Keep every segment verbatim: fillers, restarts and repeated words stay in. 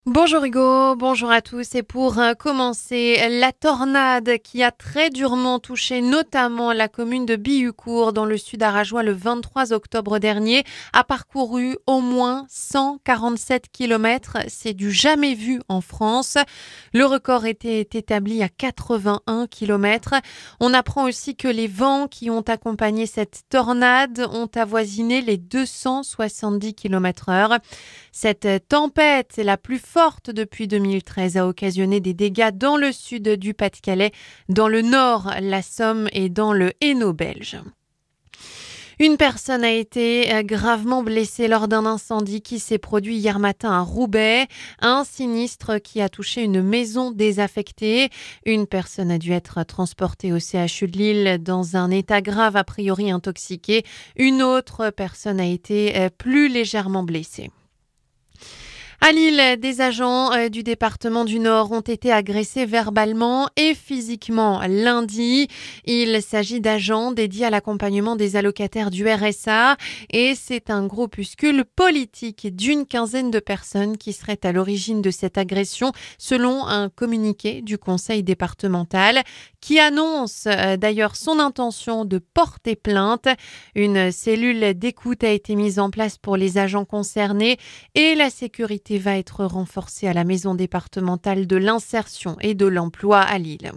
Bonjour Hugo, bonjour à tous. Et pour euh, commencer, la tornade qui a très durement touché notamment la commune de Bihucourt dans le sud aragois le vingt-trois octobre dernier a parcouru au moins cent quarante-sept kilomètres. C'est du jamais vu en France. Le record était établi à quatre-vingt-un kilomètres. On apprend aussi que les vents qui ont accompagné cette tornade ont avoisiné les deux cent soixante-dix kilomètres heure. Cette tempête, la plus forte depuis deux mille treize, a occasionné des dégâts dans le sud du Pas-de-Calais, dans le nord, la Somme et dans le Hainaut belge. Une personne a été gravement blessée lors d'un incendie qui s'est produit hier matin à Roubaix. Un sinistre qui a touché une maison désaffectée. Une personne a dû être transportée au C H U de Lille dans un état grave, a priori intoxiqué. Une autre personne a été plus légèrement blessée. À Lille, des agents euh, du département du Nord ont été agressés verbalement et physiquement lundi. Il s'agit d'agents dédiés à l'accompagnement des allocataires du R S A et c'est un groupuscule politique d'une quinzaine de personnes qui seraient à l'origine de cette agression, selon un communiqué du conseil départemental qui annonce euh, d'ailleurs son intention de porter plainte. Une cellule d'écoute a été mise en place pour les agents concernés et la sécurité va être renforcée à la maison départementale de l'insertion et de l'emploi à Lille.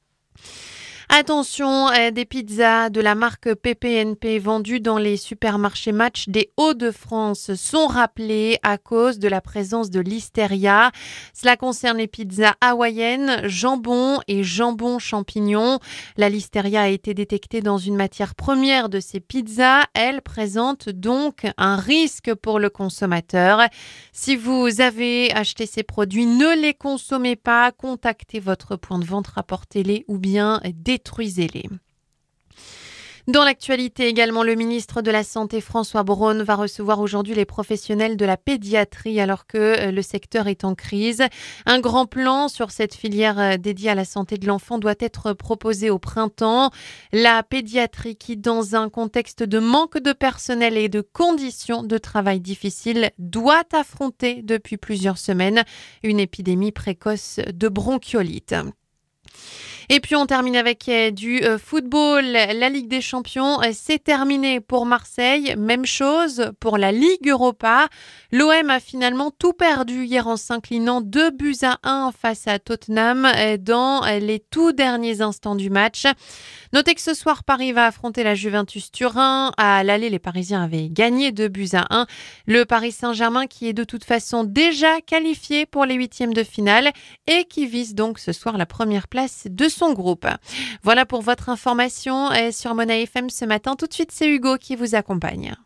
Attention, des pizzas de la marque P P N P vendues dans les supermarchés Match des Hauts-de-France sont rappelées à cause de la présence de listeria. Cela concerne les pizzas hawaïennes, jambon et jambon champignon. La listeria a été détectée dans une matière première de ces pizzas. Elle présente donc un risque pour le consommateur. Si vous avez acheté ces produits, ne les consommez pas. Contactez votre point de vente, rapportez-les ou bien détruisez Détruisez-les. Dans l'actualité également, le ministre de la Santé François Braun va recevoir aujourd'hui les professionnels de la pédiatrie alors que le secteur est en crise. Un grand plan sur cette filière dédiée à la santé de l'enfant doit être proposé au printemps. La pédiatrie qui, dans un contexte de manque de personnel et de conditions de travail difficiles, doit affronter depuis plusieurs semaines une épidémie précoce de bronchiolite. Et puis on termine avec du football. La Ligue des Champions, c'est terminé pour Marseille. Même chose pour la Ligue Europa. L'O M a finalement tout perdu hier en s'inclinant deux buts à un face à Tottenham dans les tout derniers instants du match. Notez que ce soir, Paris va affronter la Juventus Turin. À l'aller, les Parisiens avaient gagné deux buts à un. Le Paris Saint-Germain qui est de toute façon déjà qualifié pour les huitièmes de finale et qui vise donc ce soir la première place de son groupe. Voilà pour votre information sur Mona F M ce matin. Tout de suite, c'est Hugo qui vous accompagne.